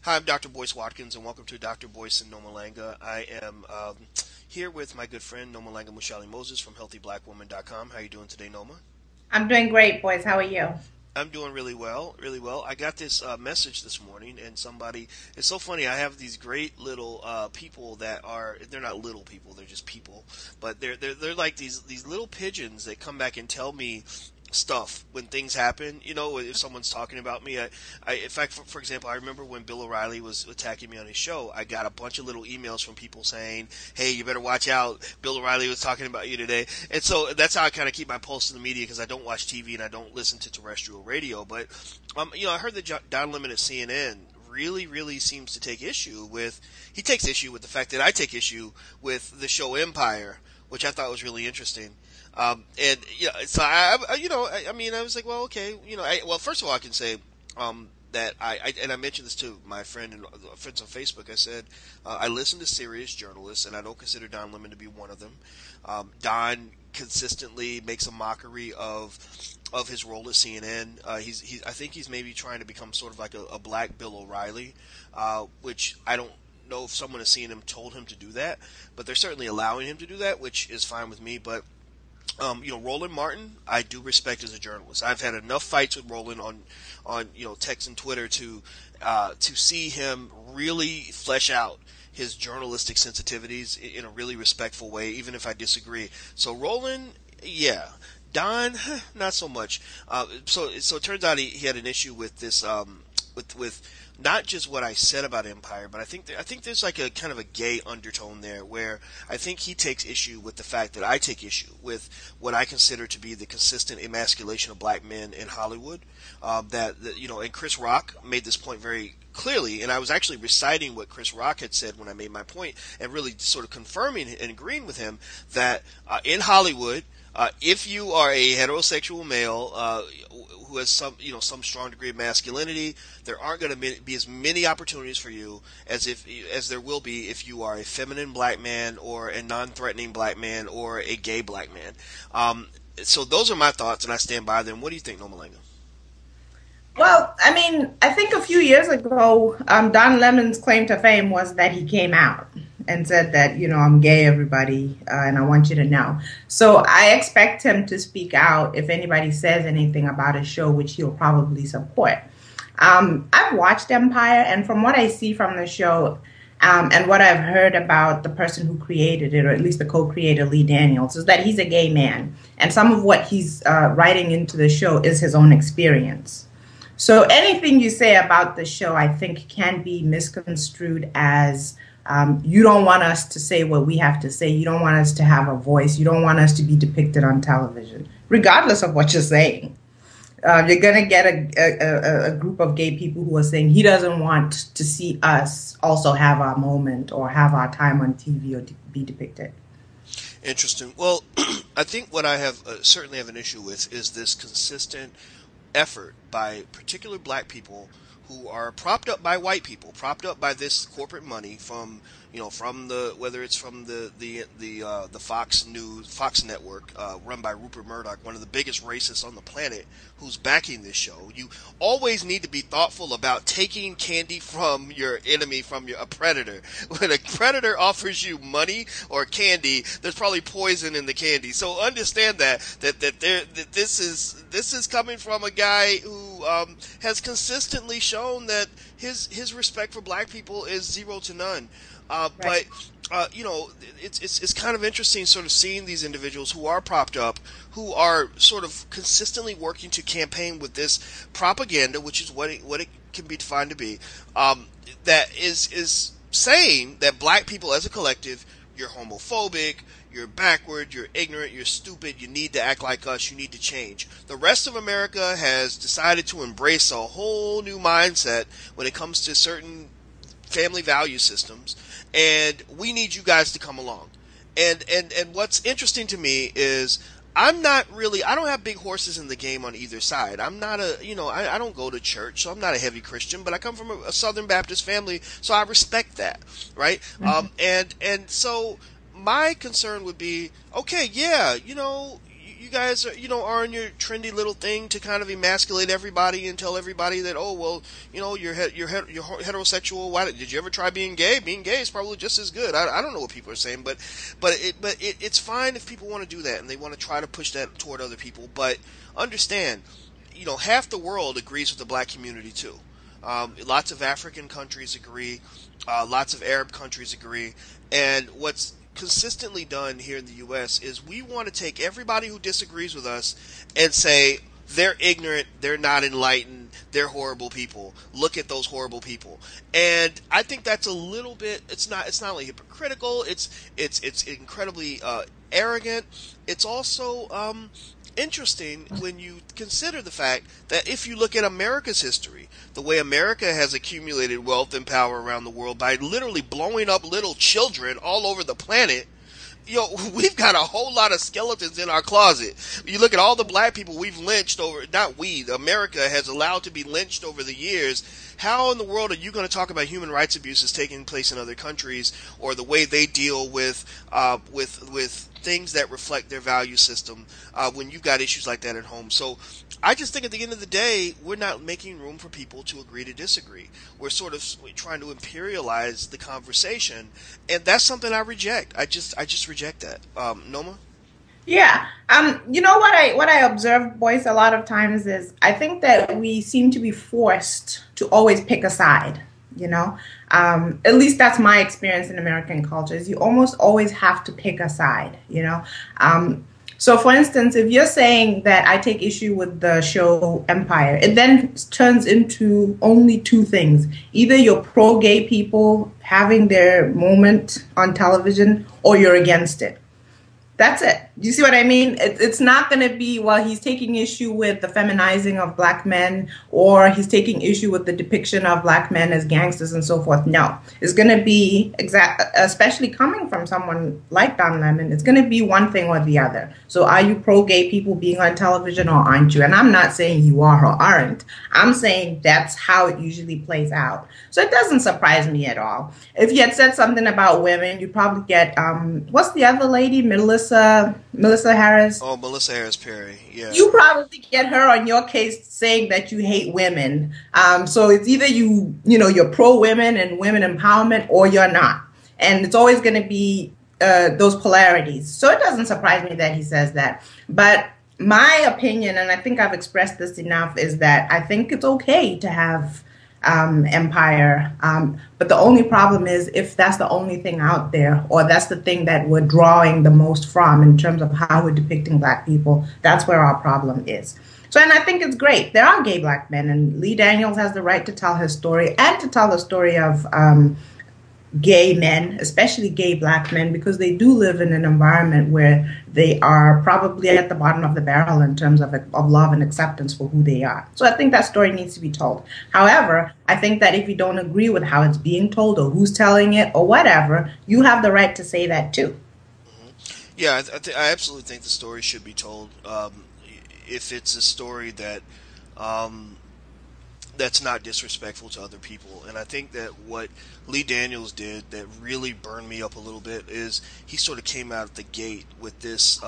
Hi, I'm Dr. Boyce Watkins, and welcome to Dr. Boyce in Nomalanga. I am here with my good friend Nomalanga Mushali Moses from HealthyBlackWoman.com. How are you doing today, Noma? I'm doing great, boys. How are you? I'm doing really well, really well. I got this message this morning, and somebody. It's so funny. I have these great little people that are. They're not little people. They're just people, but they're like these little pigeons that come back and tell me stuff when things happen. You know, if someone's talking about me, in fact, for example, I remember when Bill O'Reilly was attacking me on his show, I got a bunch of little emails from people saying, "Hey, you better watch out. Bill O'Reilly was talking about you today." And so that's how I kind of keep my pulse in the media because I don't watch TV and I don't listen to terrestrial radio. But, I heard that Don Lemon at CNN really seems to take issue with. He takes issue with the fact that I take issue with the show Empire, which I thought was really interesting. And yeah, so I mean, I was like, well, okay, well, first of all, I can say that and I mentioned this to my friend and friends on Facebook. I said I listen to serious journalists, and I don't consider Don Lemon to be one of them. Don consistently makes a mockery of his role at CNN. I think he's maybe trying to become sort of like a black Bill O'Reilly, which I don't know if someone has seen him told him to do that, but they're certainly allowing him to do that, which is fine with me. But Roland Martin, I do respect as a journalist. I've had enough fights with Roland on text and Twitter to see him really flesh out his journalistic sensitivities in a really respectful way, even if I disagree. So Roland, yeah. Don, not so much. So it turns out he had an issue with this, with not just what I said about Empire, but I think there's like a kind of a gay undertone there, where I think he takes issue with the fact that I take issue with what I consider to be the consistent emasculation of black men in Hollywood. And Chris Rock made this point very clearly, and I was actually reciting what Chris Rock had said when I made my point, and really sort of confirming and agreeing with him that in Hollywood, if you are a heterosexual male who has some strong degree of masculinity, there aren't going to be as many opportunities for you as there will be if you are a feminine black man or a non-threatening black man or a gay black man. So those are my thoughts, and I stand by them. What do you think, Nomalanga? Well, I mean, I think a few years ago, Don Lemon's claim to fame was that he came out and said that, I'm gay, everybody, and I want you to know. So I expect him to speak out if anybody says anything about a show, which he'll probably support. I've watched Empire, and from what I see from the show, and what I've heard about the person who created it, or at least the co-creator, Lee Daniels, is that he's a gay man. And some of what he's writing into the show is his own experience. So anything you say about the show, I think, can be misconstrued as you don't want us to say what we have to say. You don't want us to have a voice. You don't want us to be depicted on television, regardless of what you're saying. You're going to get a group of gay people who are saying he doesn't want to see us also have our moment or have our time on TV or be depicted. Interesting. Well, I think what I have certainly have an issue with is this consistent effort by particular black people who are propped up by white people, propped up by this corporate money from from the whether it's from the Fox network run by Rupert Murdoch, one of the biggest racists on the planet, who's backing this show. You always need to be thoughtful about taking candy from your enemy, from a predator. When a predator offers you money or candy, there's probably poison in the candy. So understand that this is coming from a guy who has consistently shown that his respect for black people is zero to none. Right. But it's kind of interesting, sort of seeing these individuals who are propped up, who are sort of consistently working to campaign with this propaganda, which is what it can be defined to be. That is saying that black people as a collective, you're homophobic, you're backward, you're ignorant, you're stupid, you need to act like us, you need to change. The rest of America has decided to embrace a whole new mindset when it comes to certain family value systems, and we need you guys to come along. And what's interesting to me is I don't have big horses in the game on either side. I'm not I don't go to church, so I'm not a heavy Christian, but I come from a Southern Baptist family, so I respect that, right? And so my concern would be, okay, yeah, you guys are, are on your trendy little thing to kind of emasculate everybody and tell everybody that, oh, well, you're heterosexual. Why did you ever try being gay? Being gay is probably just as good. I don't know what people are saying, it's fine if people want to do that and they want to try to push that toward other people. But understand, half the world agrees with the black community too. Lots of African countries agree. Lots of Arab countries agree. And what's consistently done here in the U.S. is we want to take everybody who disagrees with us and say they're ignorant, they're not enlightened, they're horrible people. Look at those horrible people. And I think that's a little bit. It's not only hypocritical. It's incredibly arrogant. It's also interesting when you consider the fact that if you look at America's history, the way America has accumulated wealth and power around the world by literally blowing up little children all over the planet, we've got a whole lot of skeletons in our closet. You look at all the black people we've lynched over, not we, America has allowed to be lynched over the years. How in the world are you going to talk about human rights abuses taking place in other countries, or the way they deal with things that reflect their value system when you've got issues like that at home? So I just think at the end of the day, we're not making room for people to agree to disagree. We're sort of trying to imperialize the conversation, and that's something I reject. I just reject that. Noma? Yeah. What I observe, Boyce, a lot of times is I think that we seem to be forced to always pick a side. At least that's my experience in American culture. Is you almost always have to pick a side. So, for instance, if you're saying that I take issue with the show Empire, it then turns into only two things. Either you're pro-gay people having their moment on television, or you're against it. That's it. Do you see what I mean? It's not going to be, well, he's taking issue with the feminizing of black men, or he's taking issue with the depiction of black men as gangsters and so forth. No, it's going to be especially coming from someone like Don Lemon, it's going to be one thing or the other. So are you pro-gay people being on television, or aren't you? And I'm not saying you are or aren't. I'm saying that's how it usually plays out. So it doesn't surprise me at all. If you had said something about women, you'd probably get, what's the other lady? Melissa Harris. Oh, Melissa Harris Perry. Yeah. You probably get her on your case saying that you hate women. So it's either you're pro women and women empowerment, or you're not. And it's always going to be those polarities. So it doesn't surprise me that he says that. But my opinion, and I think I've expressed this enough, is that I think it's okay to have Empire. But the only problem is if that's the only thing out there, or that's the thing that we're drawing the most from in terms of how we're depicting black people, that's where our problem is. So, and I think it's great. There are gay black men, and Lee Daniels has the right to tell his story and to tell the story of gay men, especially gay black men, because they do live in an environment where they are probably at the bottom of the barrel in terms of love and acceptance for who they are. So I think that story needs to be told. However, I think that if you don't agree with how it's being told, or who's telling it, or whatever, you have the right to say that too. Mm-hmm. Yeah, I absolutely think the story should be told. If it's a story that that's not disrespectful to other people. And I think that what Lee Daniels did that really burned me up a little bit is he sort of came out of the gate with this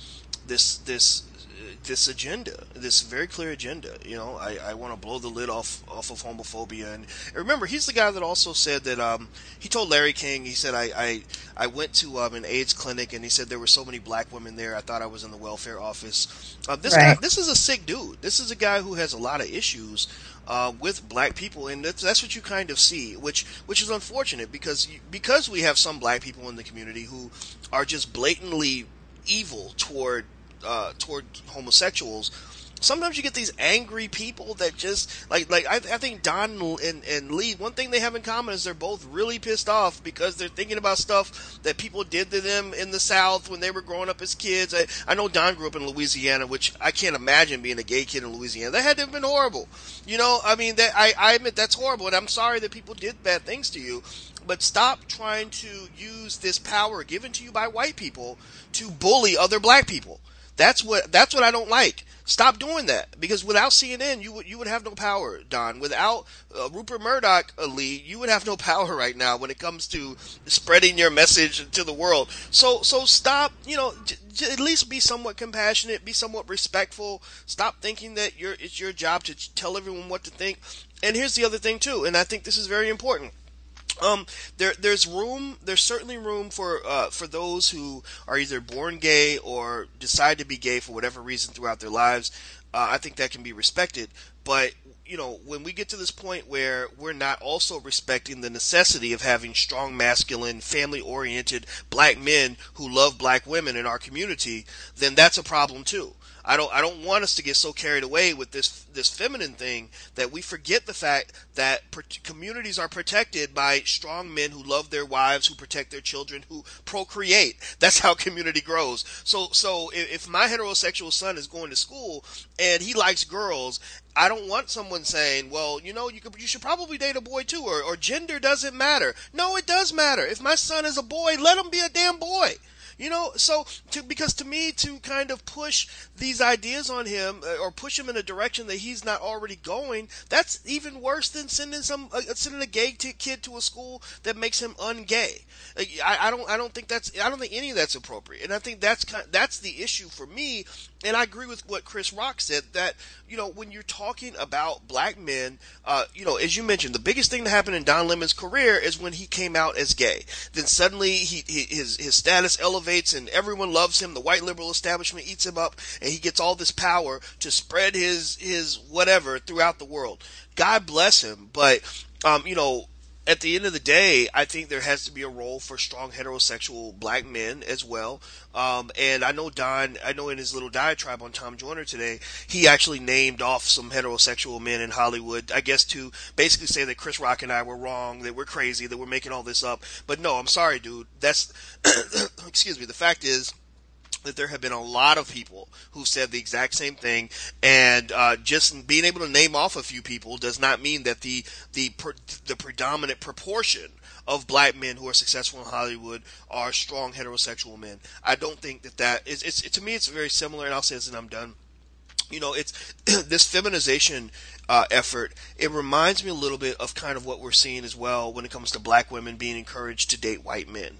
this agenda, this very clear agenda. I want to blow the lid off of homophobia. And remember, he's the guy that also said that he told Larry King, he said, I went to an AIDS clinic, and he said there were so many black women there, I thought I was in the welfare office. This is a sick dude. This is a guy who has a lot of issues with black people, and that's what you kind of see, which is unfortunate because we have some black people in the community who are just blatantly evil toward homosexuals. Sometimes you get these angry people that just I think Don and Lee, one thing they have in common is they're both really pissed off because they're thinking about stuff that people did to them in the South when they were growing up as kids. I know Don grew up in Louisiana, which I can't imagine being a gay kid in Louisiana. That had to have been horrible. I admit that's horrible, and I'm sorry that people did bad things to you. But stop trying to use this power given to you by white people to bully other black people. That's what I don't like. Stop doing that, because without CNN, you would have no power, Don. Without Rupert Murdoch, Lee, you would have no power right now when it comes to spreading your message to the world. So stop. At least be somewhat compassionate, be somewhat respectful. Stop thinking that it's your job to tell everyone what to think. And here's the other thing too, and I think this is very important. There's certainly room for those who are either born gay or decide to be gay for whatever reason throughout their lives. I think that can be respected. But, when we get to this point where we're not also respecting the necessity of having strong, masculine, family-oriented black men who love black women in our community, then that's a problem too. I don't want us to get so carried away with this feminine thing that we forget the fact that communities are protected by strong men who love their wives, who protect their children, who procreate. That's how community grows. So if my heterosexual son is going to school and he likes girls, I don't want someone saying, well, you should probably date a boy too, or gender doesn't matter. No, it does matter. If my son is a boy, let him be a damn boy. Because to me, to kind of push these ideas on him or push him in a direction that he's not already going, that's even worse than sending a gay kid to a school that makes him ungay. I don't think any of that's appropriate, and I think that's the issue for me. And I agree with what Chris Rock said, that when you're talking about black men, as you mentioned, the biggest thing that happened in Don Lemon's career is when he came out as gay. Then suddenly his status elevates and everyone loves him. The white liberal establishment eats him up, and he gets all this power to spread his whatever throughout the world. God bless him, but at the end of the day, I think there has to be a role for strong heterosexual black men as well. And I know in his little diatribe on Tom Joyner today, he actually named off some heterosexual men in Hollywood, I guess to basically say that Chris Rock and I were wrong, that we're crazy, that we're making all this up. But no, I'm sorry, dude. That's, excuse me, the fact is that there have been a lot of people who said the exact same thing, and just being able to name off a few people does not mean that the predominant proportion of black men who are successful in Hollywood are strong heterosexual men. I don't think that is. To me, it's very similar, and I'll say this and I'm done. It's this feminization effort. It reminds me a little bit of kind of what we're seeing as well when it comes to black women being encouraged to date white men.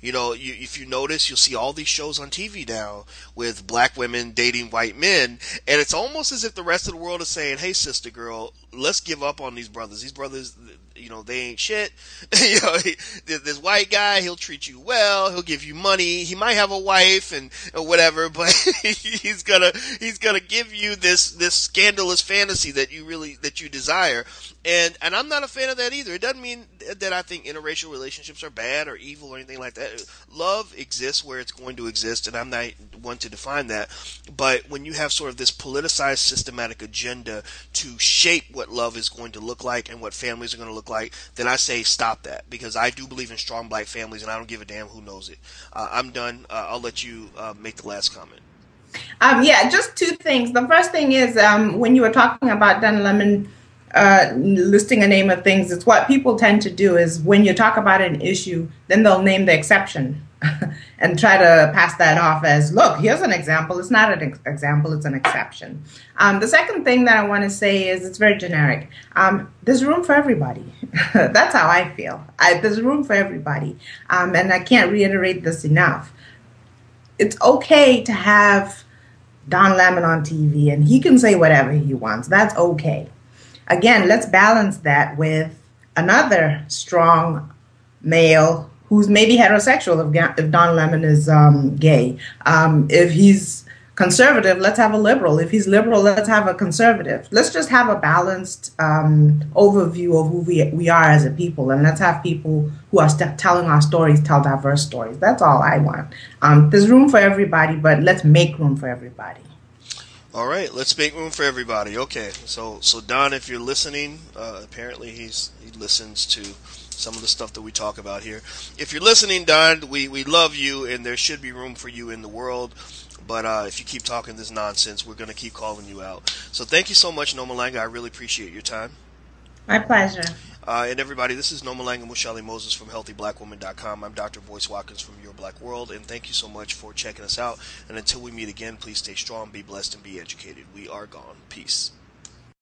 If you notice, you'll see all these shows on TV now with black women dating white men, and it's almost as if the rest of the world is saying, hey, sister girl, let's give up on these brothers. These brothers, they ain't shit. This white guy, he'll treat you well, he'll give you money, he might have a wife and or whatever, but he's gonna give you this scandalous fantasy that you desire. And I'm not a fan of that either. It doesn't mean that I think interracial relationships are bad or evil or anything like that. Love exists where it's going to exist, and I'm not one to define that. But when you have sort of this politicized, systematic agenda to shape what love is going to look like and what families are going to look like, then I say stop that, because I do believe in strong black families, and I don't give a damn who knows it. I'm done. I'll let you make the last comment. Yeah, just two things. The first thing is when you were talking about Don Lemon listing a name of things, it's what people tend to do is when you talk about an issue, then they'll name the exception and try to pass that off as, look, here's an example. It's not an example, it's an exception. The second thing that I want to say is it's very generic. There's room for everybody. That's how I feel. There's room for everybody. And I can't reiterate this enough. It's okay to have Don Lemon on TV and he can say whatever he wants. That's okay. Again, let's balance that with another strong male who's maybe heterosexual if Don Lemon is gay. If he's conservative, let's have a liberal. If he's liberal, let's have a conservative. Let's just have a balanced overview of who we are as a people, and let's have people who are telling our stories tell diverse stories. That's all I want. There's room for everybody, but let's make room for everybody. All right, let's make room for everybody. Okay, so Don, if you're listening, apparently he listens to some of the stuff that we talk about here. If you're listening, Don, we love you, and there should be room for you in the world. But if you keep talking this nonsense, we're going to keep calling you out. So thank you so much, Nomalanga. I really appreciate your time. My pleasure. And everybody, this is Noma Lang and Mushali Moses from HealthyBlackWoman.com. I'm Dr. Boyce Watkins from Your Black World, and thank you so much for checking us out. And until we meet again, please stay strong, be blessed, and be educated. We are gone. Peace.